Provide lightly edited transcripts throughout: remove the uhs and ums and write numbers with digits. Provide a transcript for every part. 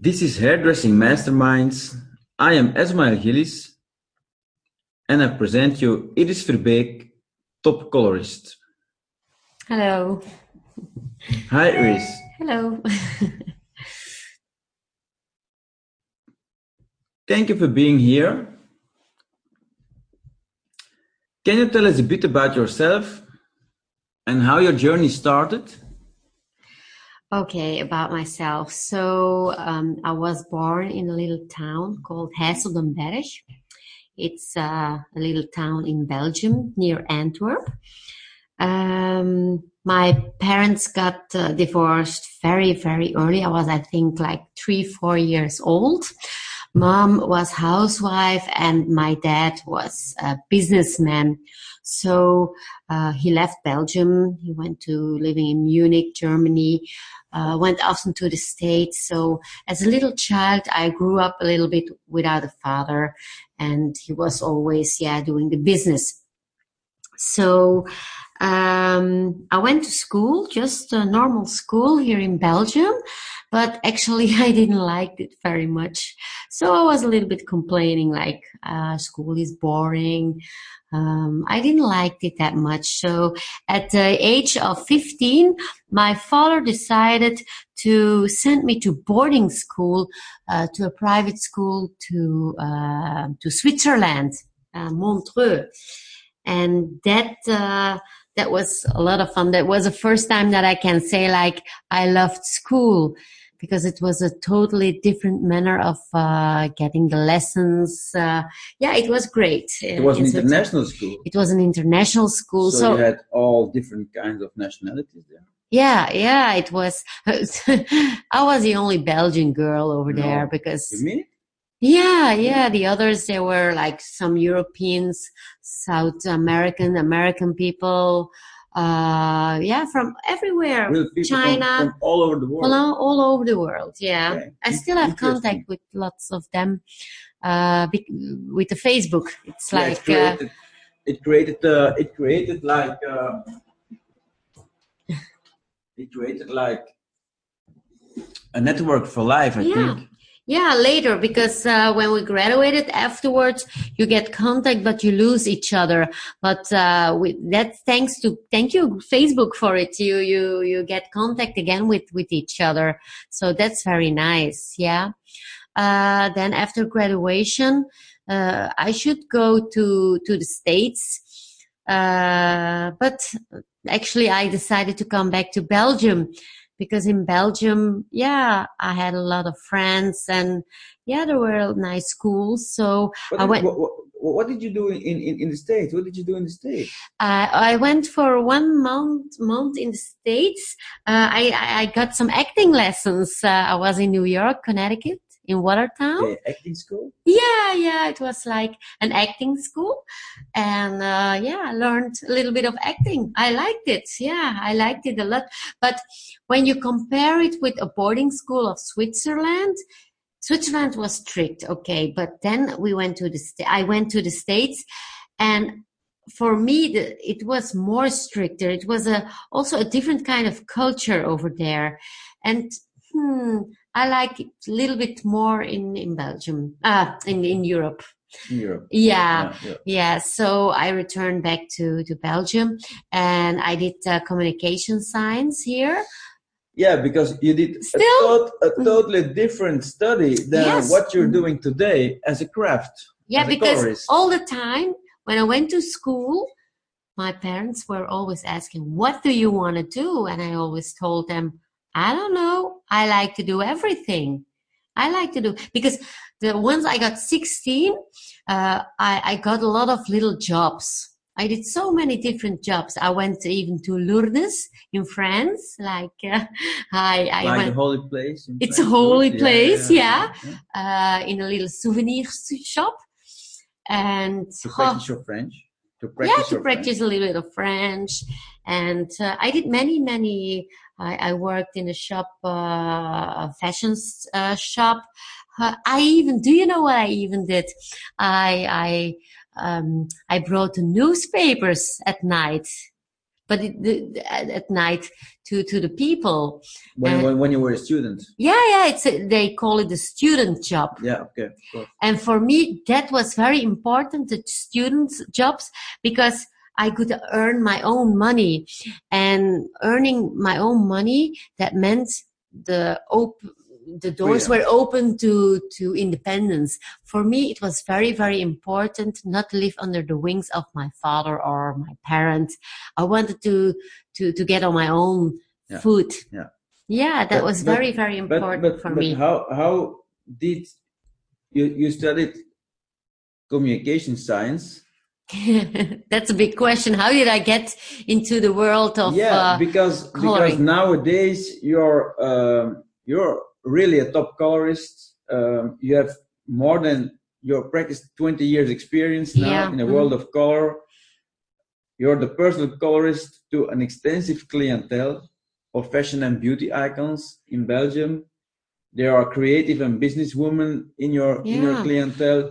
This is Hairdressing Masterminds. I am Esmail Gillis and I present you Iris Verbeek, top colorist. Hello. Hi Iris. Hello. Thank you for being here. Can you tell us a bit about yourself and how your journey started? Okay, about myself. So I was born in a little town called Heiseldenberg. It's a little town in Belgium near Antwerp. My parents got divorced very, very early. I was, I think, like 3-4 years old. Mom was housewife and my dad was a businessman. So he left Belgium. He went to living in Munich, Germany, went often to the States. So as a little child, I grew up a little bit without a father, and he was always, doing the business. So I went to school, just a normal school here in Belgium, but actually I didn't like it very much. So I was a little bit complaining, like, school is boring. I didn't like it that much. So at the age of 15, my father decided to send me to boarding school, to a private school to Switzerland, Montreux. And that was a lot of fun. That was the first time that I can say, like, I loved school, because it was a totally different manner of getting the lessons. It was great. It was an international school. It was an international school. So you had all different kinds of nationalities there? Yeah, it was. I was the only Belgian girl over there because... You mean? Yeah. The others, they were like some Europeans, South American people, from everywhere. Real people China. from all over the world. All over the world, yeah. Okay. I still have contact with lots of them, with the Facebook. It's like... It created a network for life, I think. Yeah, later, because when we graduated afterwards, you get contact, but you lose each other. But thank you Facebook for it. You get contact again with each other. So that's very nice. Yeah. Then after graduation, I should go to the States. But actually I decided to come back to Belgium. Because in Belgium, I had a lot of friends, and there were nice schools. So What did you do in the States? What did you do in the States? I went for 1 month in the States. I got some acting lessons. I was in New York, Connecticut, in Watertown. Okay, acting school? Yeah. It was like an acting school. And, I learned a little bit of acting. I liked it. Yeah, I liked it a lot. But when you compare it with a boarding school of Switzerland was strict. Okay. But then I went to the States, and for me, it was more stricter. It was also a different kind of culture over there. And, I like it a little bit more in Belgium, in Europe. In Europe. Yeah. So I returned back to Belgium, and I did communication science here. Yeah, because you did a totally different study than what you're doing today as a craft. Yeah, because all the time when I went to school, my parents were always asking, what do you want to do? And I always told them, I don't know. I like to do everything. Because once I got 16, I got a lot of little jobs. I did so many different jobs. I went even to Lourdes in France. Like, I went. A holy place. It's a holy place, yeah. In a little souvenir shop. And to practice your French. To practice a little bit of French. And I did many. I worked in a shop, a fashion shop. Do you know what I even did? I brought the newspapers at night but at night to the people. When you were a student. Yeah, they call it the student job. Yeah, okay, of course. And for me, that was very important, the students' jobs, because I could earn my own money, and earning my own money, that meant the doors were open to independence. For me, it was very, very important not to live under the wings of my father or my parents. I wanted to get on my own foot. Yeah, that was very, very important for me. How did you studied communication science? That's a big question. How did I get into the world of because nowadays you're really a top colorist. You have you practiced 20 years experience now in the world of color. You're the personal colorist to an extensive clientele of fashion and beauty icons in Belgium. There are creative and businesswomen in your clientele.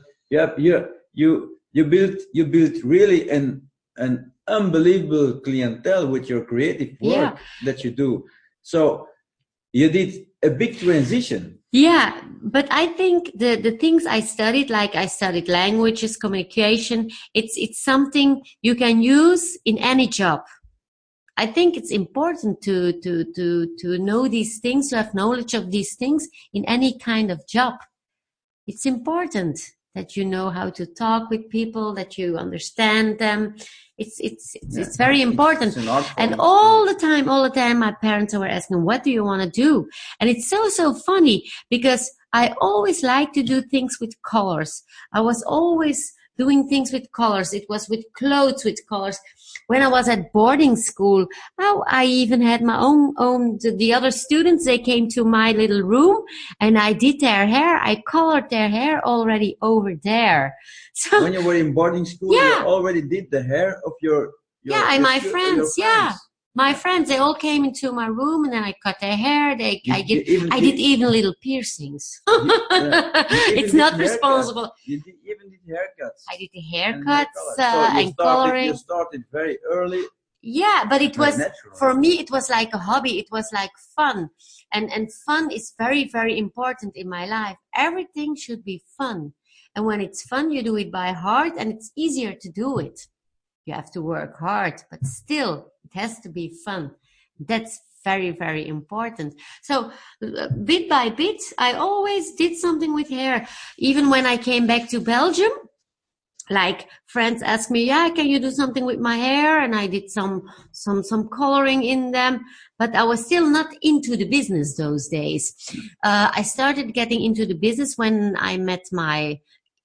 You built really an unbelievable clientele with your creative work that you do. So you did a big transition. Yeah, but I think the things I studied, like I studied languages, communication, it's something you can use in any job. I think it's important to know these things, to have knowledge of these things in any kind of job. It's important that you know how to talk with people, that you understand them. It's very important. And all the time, my parents were asking, what do you want to do? And it's so funny, because I always like to do things with colors. I was always doing things with colors. It was with clothes, with colors. When I was at boarding school, I even had my own, the other students, they came to my little room and I did their hair. I colored their hair already over there. So when you were in boarding school, you already did the hair of your my friends. My friends, they all came into my room and then I cut their hair. I did even little piercings. It's not responsible. You even did haircuts. I did the haircuts and coloring. You started very early. Yeah, but it was, for me, it was like a hobby. It was like fun. And fun is very, very important in my life. Everything should be fun. And when it's fun, you do it by heart and it's easier to do it. You have to work hard, but still, it has to be fun. That's very, very important. So bit by bit, I always did something with hair. Even when I came back to Belgium, like friends asked me, can you do something with my hair? And I did some coloring in them, but I was still not into the business those days. I started getting into the business when I met my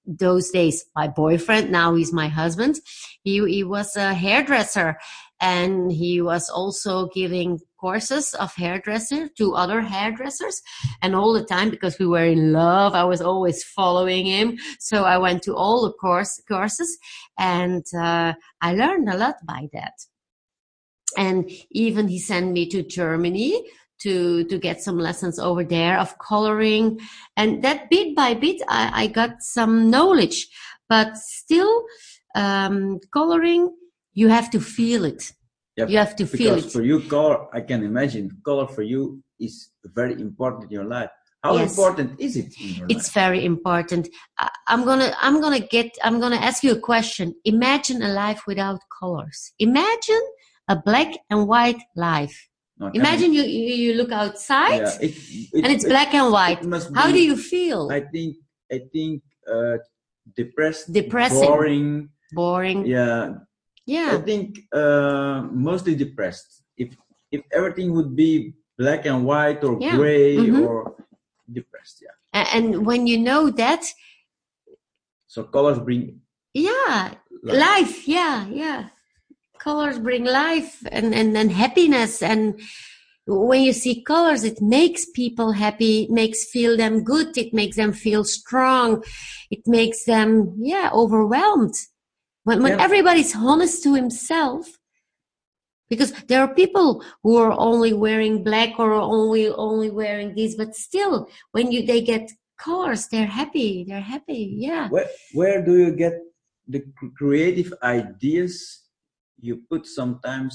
boyfriend. Now he's my husband. He was a hairdresser, and he was also giving courses of hairdresser to other hairdressers. And all the time, because we were in love, I was always following him. So I went to all the courses, and I learned a lot by that. And even he sent me to Germany to get some lessons over there of coloring. And that bit by bit, I got some knowledge. But still, coloring, you have to feel it. Yep. You have to feel it. Because for you, color, I can imagine, color for you is very important in your life. How important is it in your life? It's very important. I'm gonna ask you a question. Imagine a life without colors. Imagine a black and white life. Imagine you look outside and it's black and white. How do you feel? I think depressed, depressing, boring. Yeah. I think mostly depressed. If everything would be black and white or gray or depressed, And when you know that, so colors bring life. Colors bring life and happiness. And when you see colors, it makes people happy. It makes feel them good. It makes them feel strong. It makes them, overwhelmed. When everybody's honest to himself, because there are people who are only wearing black or only wearing these, but still, when they get colors, they're happy. They're happy. Yeah. Where do you get the creative ideas you put sometimes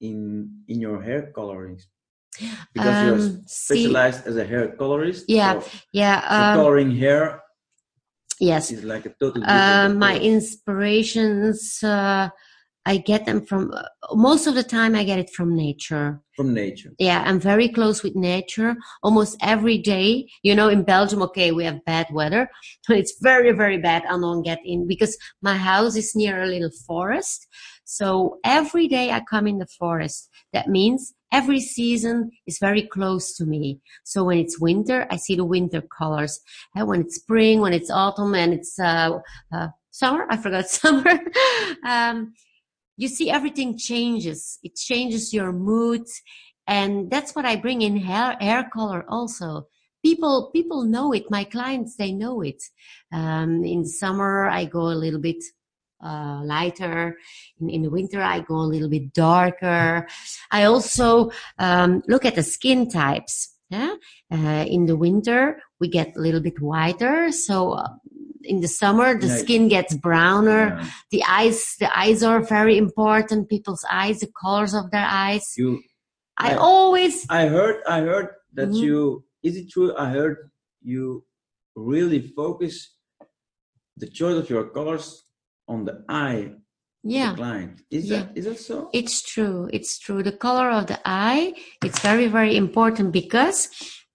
in your hair coloring? Because you're specialized as a hair colorist. Yeah, so coloring hair. Yes, is like a totally different my inspirations. I get them from most of the time. I get it from nature. From nature. Yeah, I'm very close with nature almost every day. You know, in Belgium, okay, we have bad weather. It's very, very bad. I don't get in because my house is near a little forest. So every day I come in the forest. That means every season is very close to me. So when it's winter, I see the winter colors. And when it's spring, when it's autumn, and it's summer, I forgot summer. You see everything changes. It changes your mood. And that's what I bring in hair color also. People know it. My clients, they know it. In summer, I go a little bit lighter. In the winter, I go a little bit darker. I also look at the skin types. Yeah? In the winter, we get a little bit whiter. So in the summer, the skin gets browner. Yeah. The eyes are very important. People's eyes, the colors of their eyes. I heard that you, is it true? I heard you really focus the choice of your colors on the eye of the client. Is that so? It's true. It's true. The color of the eye, it's very, very important because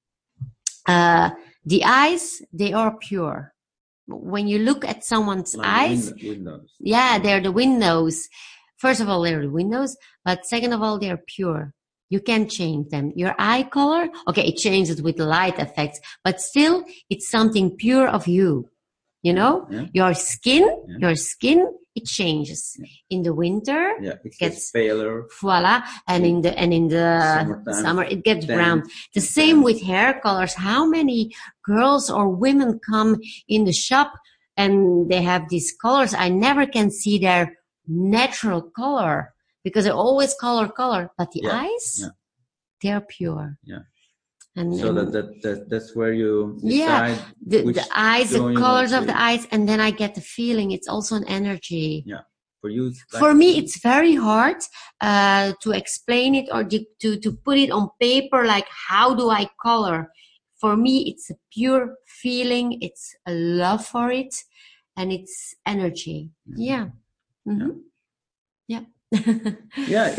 the eyes, they are pure. When you look at someone's eyes, they're the windows. First of all, they're the windows, but second of all, they're pure. You can change them. Your eye color, okay, it changes with light effects, but still, it's something pure of you. You know, your skin, it changes. Yeah. In the winter, it gets paler. Voila. And in the summer, it gets brown. The same with hair colors. How many girls or women come in the shop and they have these colors? I never can see their natural color because they always color, but the eyes, they're pure. Yeah. And that's where you decide. The eyes, the colors of the eyes, and then I get the feeling. It's also an energy. Yeah, for you. For me, it's very hard to explain it or to put it on paper. Like, how do I color? For me, it's a pure feeling. It's a love for it, and it's energy. Mm-hmm. Yeah. Mm-hmm. Yeah. Yeah.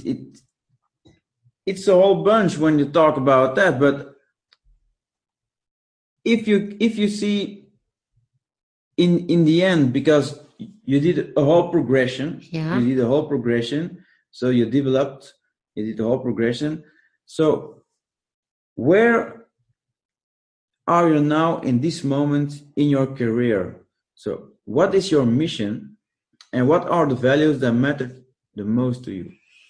It's a whole bunch when you talk about that, but if you see in the end, because you did a whole progression, so you did a whole progression. So where are you now in this moment in your career? So what is your mission and what are the values that matter the most to you?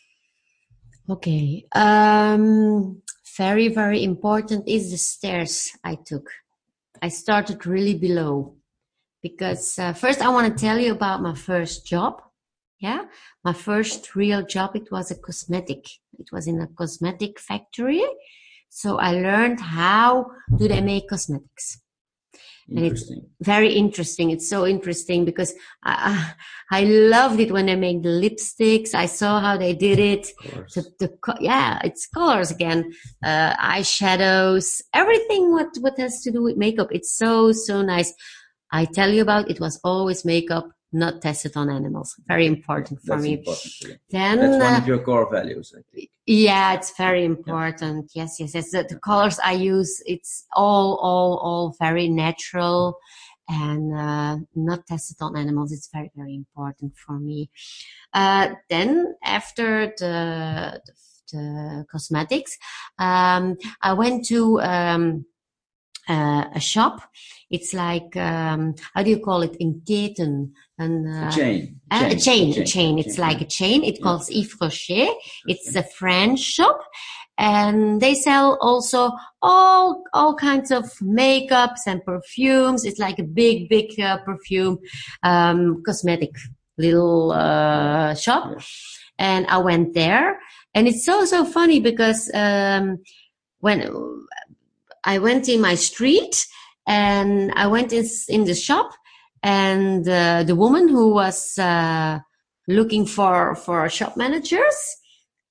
Okay. Very, very important is the stairs I took. I started really below because first I want to tell you about my first job. Yeah. My first real job, it was a cosmetic. It was in a cosmetic factory. So I learned how do they make cosmetics. And it's very interesting. It's so interesting because I loved it when they make the lipsticks. I saw how they did it. It's colors again, eyeshadows, everything what has to do with makeup. It's so nice. I tell you about it was always makeup, not tested on animals. Very important for me. Important. Then that's one of your core values, I think. Yeah, it's very important. Yes. The colors I use, it's all very natural and not tested on animals. It's very, very important for me. Then after the cosmetics, I went to a shop. It's like how do you call it in Keten? A chain. A chain. It's like a chain. It calls Yves Rocher. It's a French shop, and they sell also all kinds of makeups and perfumes. It's like a big perfume cosmetic little shop, and I went there, and it's so funny because when I went in my street and I went in the shop, and the woman who was looking for shop managers,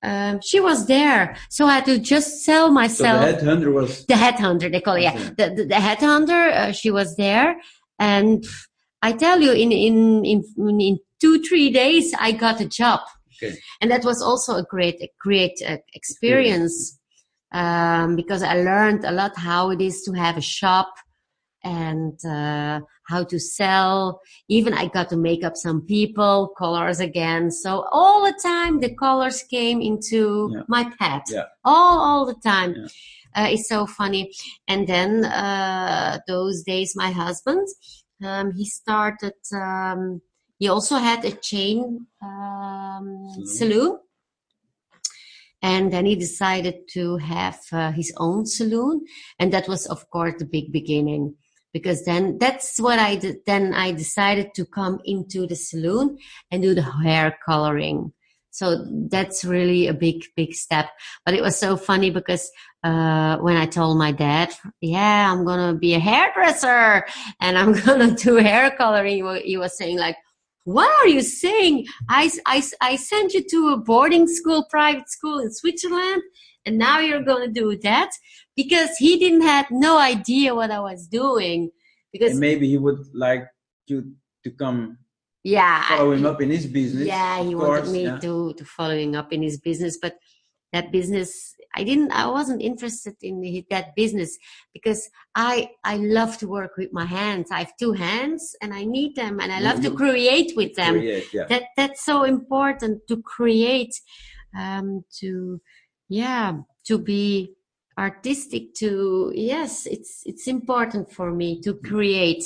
she was there. So I had to just sell myself. So the headhunter was... The headhunter, they call it, yeah. The headhunter, she was there. And I tell you, in 2-3 days, I got a job. Okay. And that was also a great experience. Because I learned a lot how it is to have a shop and how to sell. Even I got to make up some people, colors again. So all the time the colors came into my pet. Yeah. All the time. Yeah. It's so funny. And then those days my husband, he started, he also had a chain saloon. And then he decided to have his own saloon. And that was, of course, the big beginning. Because then that's what I did. Then I decided to come into the saloon and do the hair coloring. So that's really a big, big step. But it was so funny because when I told my dad, yeah, I'm going to be a hairdresser and I'm going to do hair coloring, he was saying like, what are you saying? I sent you to a boarding school, private school in Switzerland, and now you're going to do that? Because he didn't have no idea what I was doing. Because and maybe he would like you to come follow him up in his business. Yeah, he wanted me to follow him up in his business, but that business, I wasn't interested in that business because I love to work with my hands. I have 2 hands and I need them and I love to create with them. That's so important to create, to be artistic, it's important for me to create.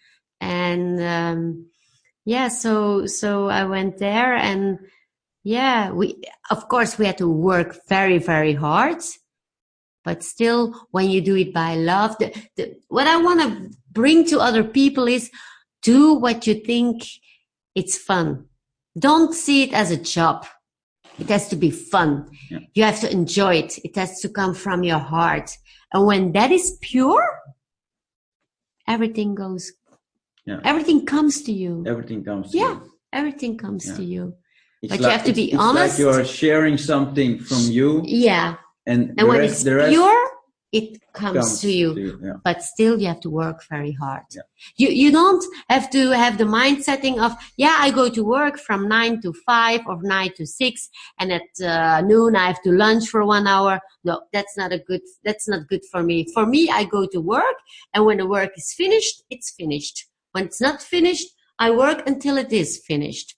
And, so I went there and of course we had to work very, very hard, but still when you do it by love, what I want to bring to other people is do what you think it's fun. Don't see it as a job. It has to be fun. Yeah. You have to enjoy it. It has to come from your heart. And when that is pure, everything goes, everything comes to you. Everything comes to you. Everything comes to you. But you have to be honest. It's like you're sharing something from you. Yeah. And when it's pure, it comes to you. But still you have to work very hard. Yeah. You don't have to have the mind setting of, I go to work from 9 to 5 or 9 to 6 and at noon I have to lunch for 1 hour. No, that's not good for me. For me, I go to work and when the work is finished, it's finished. When it's not finished, I work until it is finished.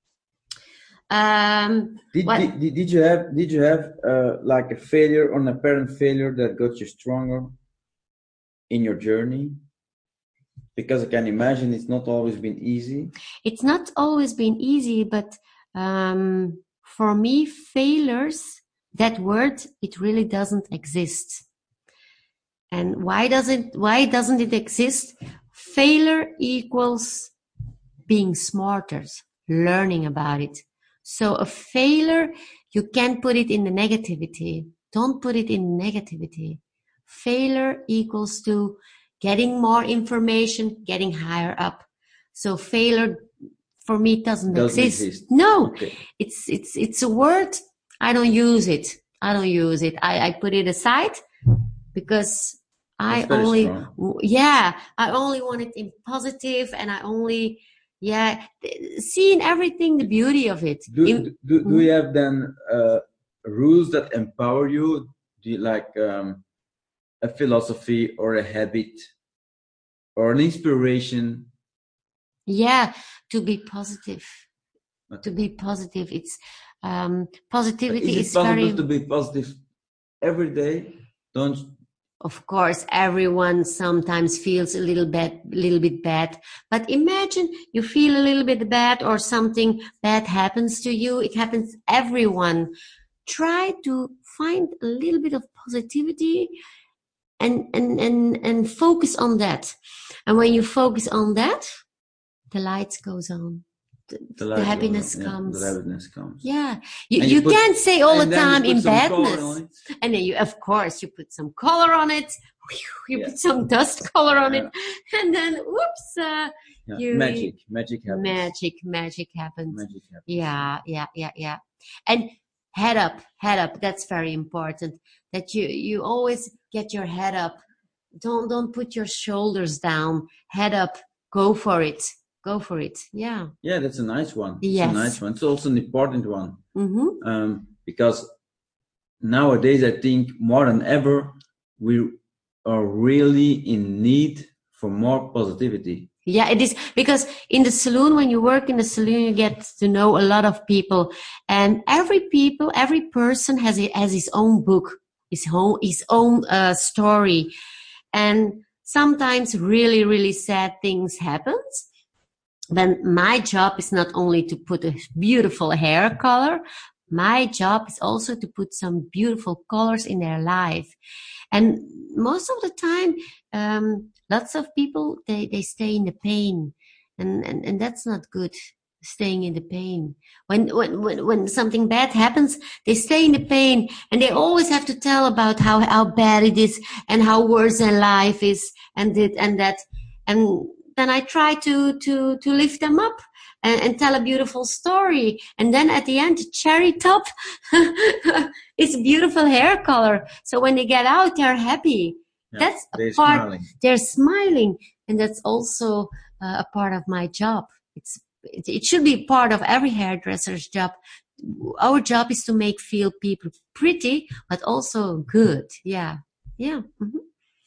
Did you have like a failure or an apparent failure that got you stronger in your journey? Because I can imagine it's not always been easy. It's not always been easy, but for me, failures, that word, it really doesn't exist. And why doesn't it exist? Failure equals being smarter, learning about it. So a failure, you can't put it in the negativity. Don't put it in negativity. Failure equals to getting more information, getting higher up. So failure for me doesn't exist. No, okay. It's a word. I don't use it. I put it aside because I only want it in positive and I only, seeing everything, the beauty of it. Do you have then rules that empower you? Do you like a philosophy or a habit or an inspiration? Yeah, to be positive. Okay. To be positive. It's positivity is possible very... to be positive every day? Of course, everyone sometimes feels a little bit bad. But imagine you feel a little bit bad or something bad happens to you. It happens everyone. Try to find a little bit of positivity and focus on that. And when you focus on that, the light goes on. The happiness comes. The happiness comes. Yeah. You can't say all the time in badness. And then you put some color on it. You put some dust color on it. And then, whoops. Magic happens. Magic happens. Yeah. And head up. That's very important. That you always get your head up. Don't put your shoulders down. Head up. Go for it. Yeah. Yeah, that's a nice one. Yes. It's a nice one. It's also an important one. Mm-hmm. Because nowadays, I think more than ever, we are really in need for more positivity. Yeah, it is, because in the saloon, when you work in the saloon, you get to know a lot of people, and every person has his own book, his own story, and sometimes really, really sad things happens. Then my job is not only to put a beautiful hair color, my job is also to put some beautiful colors in their life. And most of the time, lots of people, they stay in the pain, and that's not good, staying in the pain. When something bad happens, they stay in the pain, and they always have to tell about how bad it is and how worse their life is, and that. And then I try to lift them up and tell a beautiful story. And then at the end, cherry top is beautiful hair color. So when they get out, they're happy. Yeah, that's a part. Smiling. They're smiling, and that's also a part of my job. It should be part of every hairdresser's job. Our job is to make people pretty, but also good. Yeah. Mm-hmm.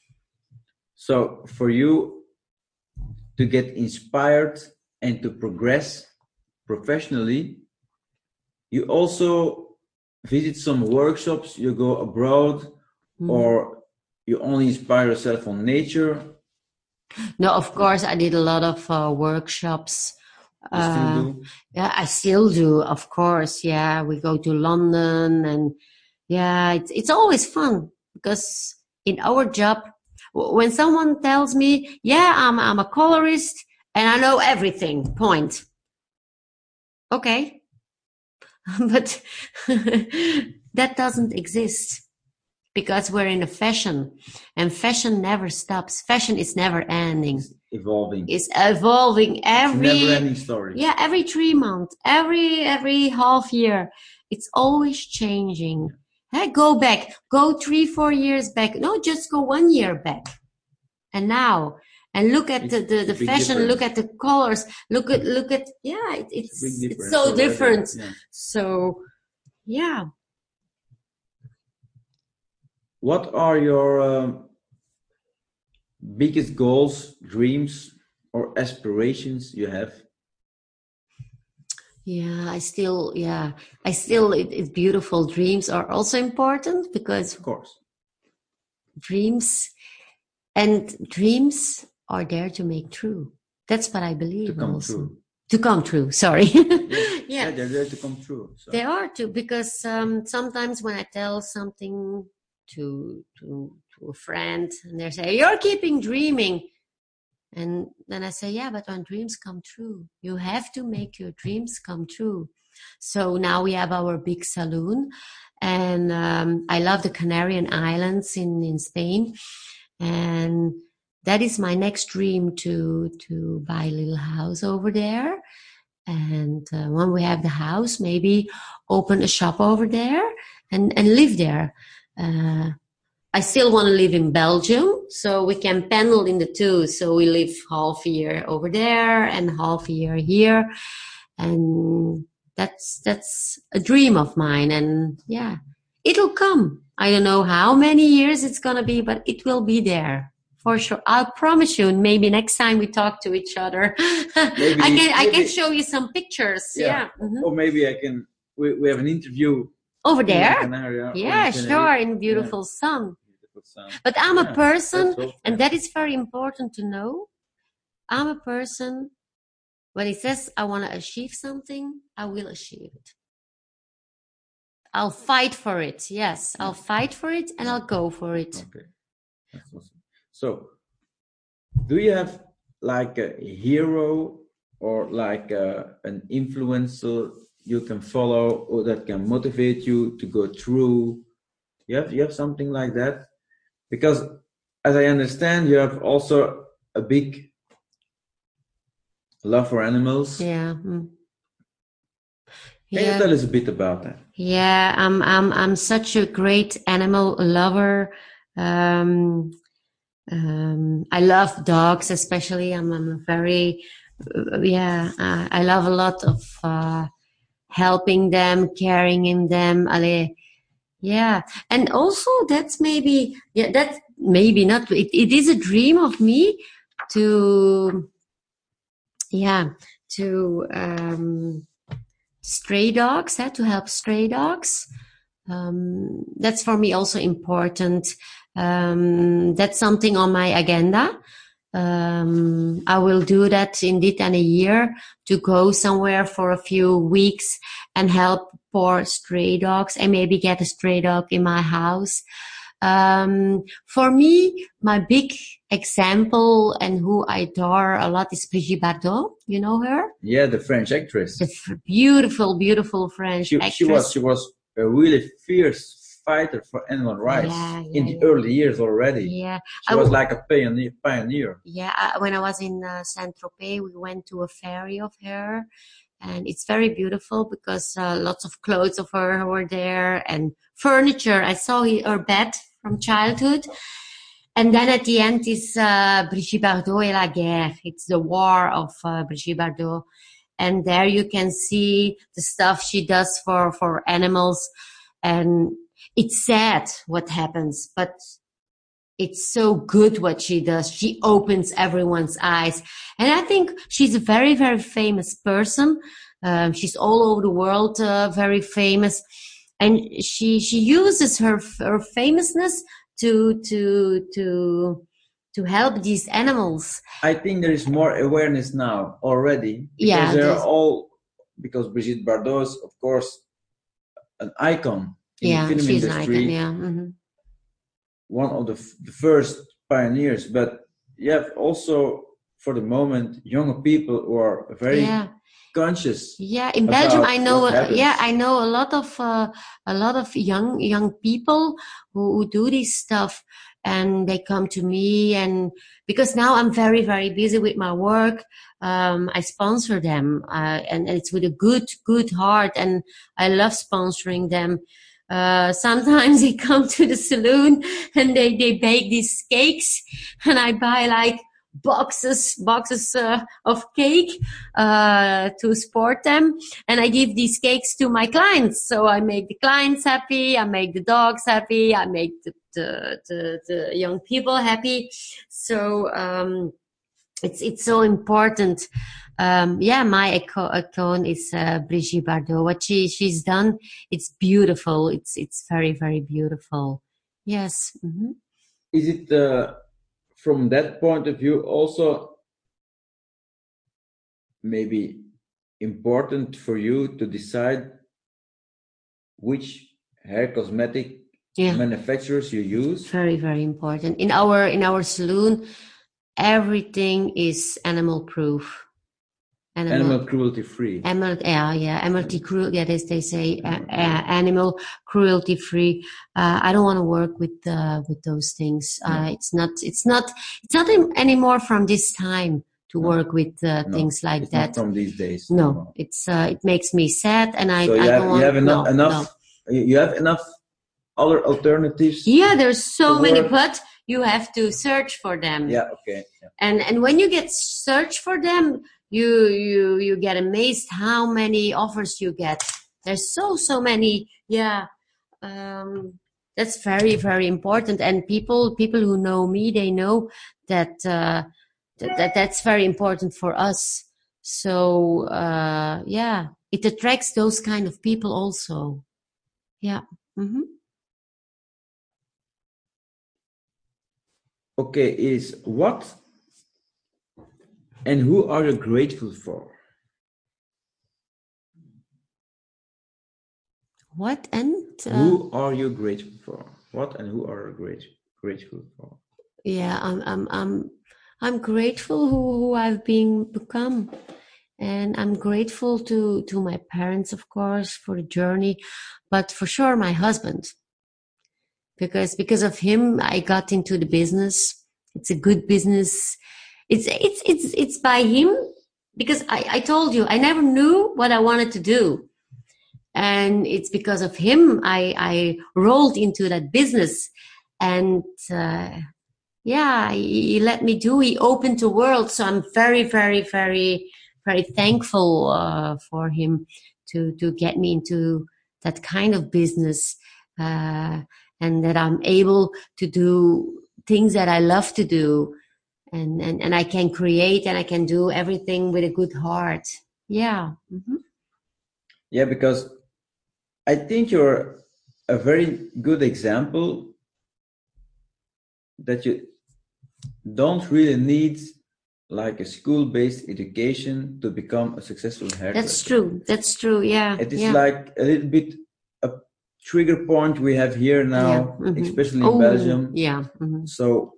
So for you to get inspired and to progress professionally, you also visit some workshops, you go abroad, or you only inspire yourself on nature? No, of course, I did a lot of workshops. You still do? Yeah, I still do, of course. Yeah, we go to London, and yeah, it's always fun, because in our job, when someone tells me, yeah, I'm a colorist and I know everything, point. Okay. But that doesn't exist, because we're in a fashion, and fashion never stops. Fashion is never ending. It's evolving. It's evolving every never ending story. Yeah, every 3 months, every half year. It's always changing. Hey, go 3-4 years back. No, just go 1 year back. And now, and look at the fashion, difference. Look at the colors, look at, yeah, it's so different. Yeah. So, yeah. What are your biggest goals, dreams, or aspirations you have? Yeah, it's beautiful. Dreams are also important, because of course, dreams are there to make true. That's what I believe. To come true. Sorry. Yeah, they're there to come true. So. They are too, because sometimes when I tell something to a friend, and they say, "You're keeping dreaming," and then I say, "Yeah, but when dreams come true, you have to make your dreams come true." So now we have our big saloon, and I love the Canarian Islands in Spain, and that is my next dream, to buy a little house over there. And when we have the house, maybe open a shop over there and live there. I still want to live in Belgium, so we can pendle in the two. So we live half a year over there and half a year here. And that's a dream of mine. And yeah, it'll come. I don't know how many years it's going to be, but it will be there. For sure. I'll promise you, and maybe next time we talk to each other, I can show you some pictures. Yeah. Mm-hmm. Or maybe we have an interview over there. Yeah, sure. In beautiful sun. But I'm a person, and that is very important to know. I'm a person, when he says I want to achieve something, I will achieve it. I'll fight for it. Yes, I'll fight for it, and I'll go for it. Okay. That's awesome. So, do you have like a hero or like an influencer you can follow, or that can motivate you to go through? You have something like that? Because as I understand, you have also a big love for animals. Yeah. Can you tell us a bit about that? Yeah, I'm such a great animal lover. I love dogs, especially. I'm very, I love a lot of, helping them, carrying them. Yeah. And also that's maybe, that's maybe not, it is a dream of me to, to stray dogs, to help stray dogs. That's for me also important. That's something on my agenda. I will do that indeed in a year, to go somewhere for a few weeks and help poor stray dogs and maybe get a stray dog in my house. For me, my big example and who I adore a lot is Brigitte Bardot. You know her? Yeah, the French actress. The beautiful, beautiful French actress. She was a really fierce fighter for animal rights in the early years already. Yeah. She was like a pioneer. Yeah. When I was in Saint-Tropez, we went to a ferry of her. And it's very beautiful because lots of clothes of her were there and furniture. I saw her bed from childhood. And then at the end is Brigitte Bardot et la guerre. It's the war of Brigitte Bardot. And there you can see the stuff she does for animals. And it's sad what happens, but it's so good what she does. She opens everyone's eyes. And I think she's a very, very famous person. She's all over the world, very famous. And she uses her famousness to help these animals. I think there is more awareness now already. Because because Brigitte Bardot is, of course, an icon in the film industry. An icon, yeah. Mm-hmm. One of the first pioneers, but you have also, for the moment, younger people who are very conscious. Yeah, in Belgium, I know a lot of young people who do this stuff, and they come to me, and because now I'm very, very busy with my work, I sponsor them, and it's with a good heart, and I love sponsoring them. Sometimes they come to the saloon and they bake these cakes, and I buy like boxes of cake to support them, and I give these cakes to my clients. So I make the clients happy, I make the dogs happy, I make the young people happy. So it's so important. My icon is Brigitte Bardot. What she's done, it's beautiful. It's very, very beautiful. Yes. Mm-hmm. Is it from that point of view also maybe important for you to decide which hair cosmetic manufacturers you use? Very, very important. In our saloon, everything is animal proof. Animal cruelty free. Animal cruelty. Yeah, they say animal cruelty free. I don't want to work with those things. It's not anymore from this time to work with things like it's that. Not from these days. No, it's it makes me sad, and you have enough other alternatives. Yeah, there's so many, but you have to search for them. Yeah, okay. Yeah. And when you get search for them, you get amazed how many offers you get. There's so many. Yeah. That's very, very important. And people who know me, they know that, that's very important for us. So, it attracts those kind of people also. Yeah. Mm-hmm. Okay, is what and who are you grateful for? What and who are you grateful for? What and who are you grateful for? Yeah, I'm grateful who I've become, and I'm grateful to my parents, of course, for the journey, but for sure my husband. Because of him, I got into the business. It's a good business. It's by him, because I told you, I never knew what I wanted to do. And it's because of him I rolled into that business. And he let me do. He opened the world. So I'm very, very, very, very thankful for him to get me into that kind of business, and that I'm able to do things that I love to do, and I can create and I can do everything with a good heart. Yeah. Mm-hmm. Yeah, because I think you're a very good example that you don't really need like a school-based education to become a successful hairdresser. That's true. Yeah. It is like a little bit a trigger point we have here now, especially in Belgium. Yeah. So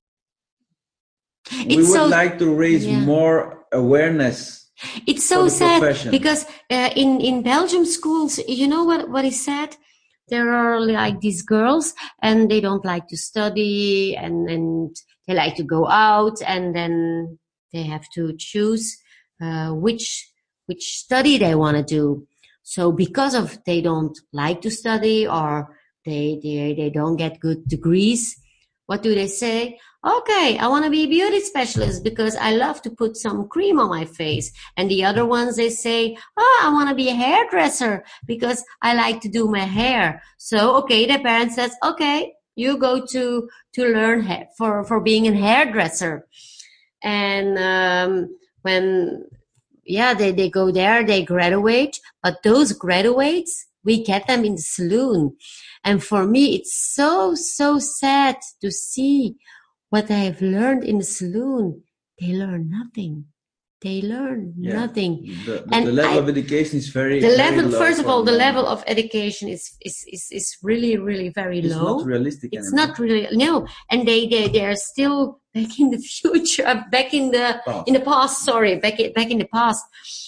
we would like to raise more awareness. It's so sad profession. Because in Belgium schools, you know what is sad? There are like these girls and they don't like to study, and they like to go out, and then they have to choose which study they want to do. So because of they don't like to study, or they don't get good degrees, what do they say? Okay, I want to be a beauty specialist because I love to put some cream on my face. And the other ones, they say, I want to be a hairdresser because I like to do my hair. So, okay, the parent says, okay, you go to learn for being a hairdresser. And when they go there, they graduate. But those graduates, we get them in the saloon. And for me, it's so, so sad to see what they have learned in the saloon. They learn nothing. Nothing. The level of education is very low. First of all, the level of education is really, really very low. It's not realistic anymore. It's not really, no. And they are still back in the future, back in the past. Sorry, back in the past.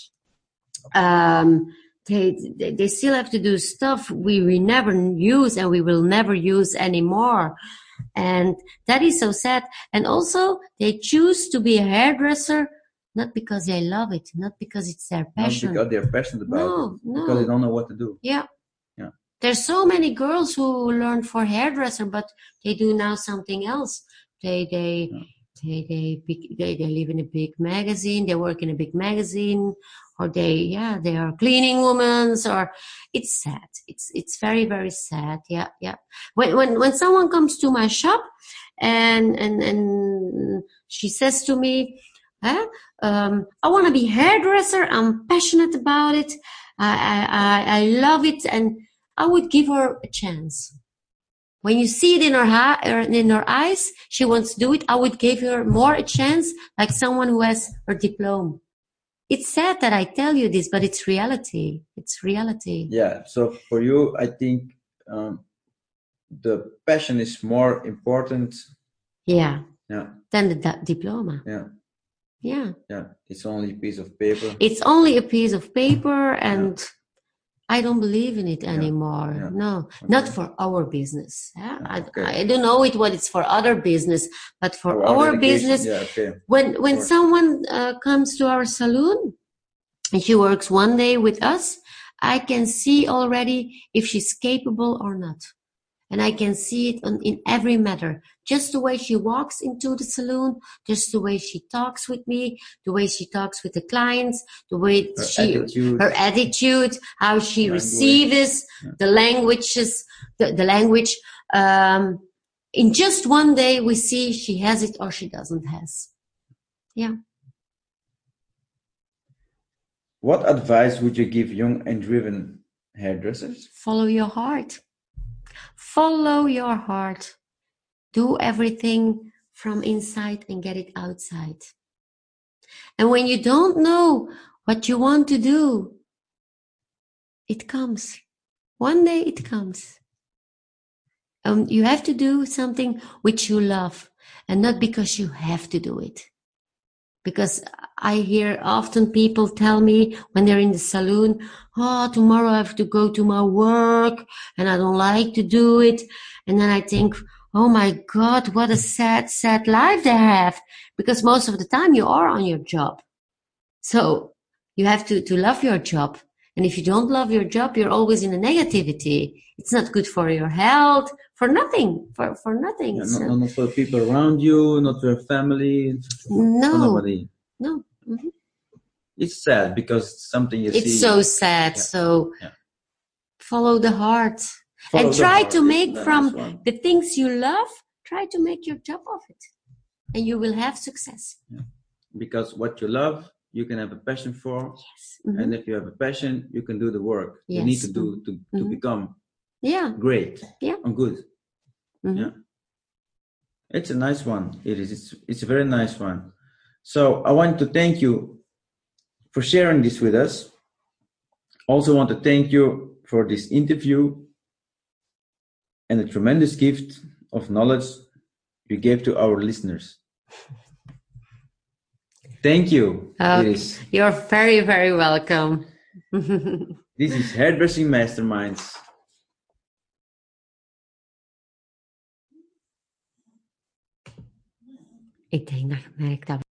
They still have to do stuff we never use and we will never use anymore. And that is so sad. And also, they choose to be a hairdresser not because they love it, not because it's their passion. Not because they're passionate about it. Because they don't know what to do. Yeah. There's so many girls who learn for hairdresser, but they do now something else. They live in a big magazine. They work in a big magazine, or they are cleaning women. Or it's sad. It's very, very sad. Yeah. When someone comes to my shop and she says to me, I want to be hairdresser. I'm passionate about it. I love it, and I would give her a chance. When you see it in her eyes, she wants to do it. I would give her more a chance, like someone who has her diploma. It's sad that I tell you this, but it's reality. It's reality. Yeah. So for you, I think the passion is more important. Yeah. Than the diploma. Yeah. It's only a piece of paper. It's only a piece of paper, and I don't believe in it anymore. No, not for our business. I don't know what it's for other business, but for our business, when someone comes to our saloon and she works one day with us, I can see already if she's capable or not. And I can see it in every matter. Just the way she walks into the saloon, just the way she talks with me, the way she talks with the clients, the way her attitude, how she receives the languages, the language. In just one day, we see she has it or she doesn't has. Yeah. What advice would you give young and driven hairdressers? Follow your heart. Follow your heart. Do everything from inside and get it outside. And when you don't know what you want to do, it comes. One day it comes. You have to do something which you love, and not because you have to do it. Because I hear often people tell me when they're in the saloon, tomorrow I have to go to my work and I don't like to do it. And then I think, oh my God, what a sad, sad life they have. Because most of the time you are on your job. So you have to love your job. And if you don't love your job, you're always in a negativity. It's not good for your health, for nothing, for nothing. Yeah, not for the people around you, not for your family, for nobody. No. Mm-hmm. It's sad because something you see. It's so sad. Yeah. So follow the heart. And try to make from the things you love, try to make your job of it. And you will have success. Yeah. Because what you love, you can have a passion for. Yes. Mm-hmm. And if you have a passion, you can do the work you need to do to become great and good. Mm-hmm. Yeah. It's a nice one. It is. It's a very nice one. So I want to thank you for sharing this with us. Also want to thank you for this interview and the tremendous gift of knowledge you gave to our listeners. Thank you. You're very, very welcome. This is Hairdressing Masterminds. Ik denk dat je merkt dat